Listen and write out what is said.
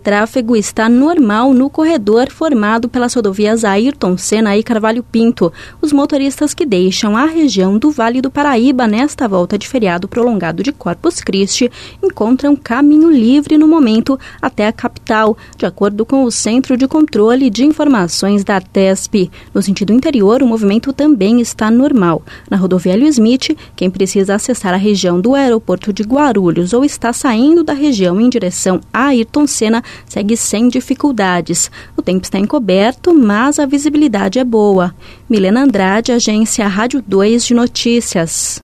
tráfego está normal no corredor formado pelas rodovias Ayrton Senna e Carvalho Pinto. Os motoristas que deixam a região do Vale do Paraíba nesta volta de feriado prolongado de Corpus Christi encontram caminho livre no momento até a capital, de acordo com o Centro de Controle de Informações da ARTESP. No sentido interior, o movimento também está normal. Na rodovia Hélio Smith, quem precisa acessar a região do aeroporto de Guarulhos ou está saindo da região em direção a Ayrton Senna segue sem dificuldades. O tempo está encoberto, mas a visibilidade é boa. Milena Andrade, Agência Rádio 2 de Notícias.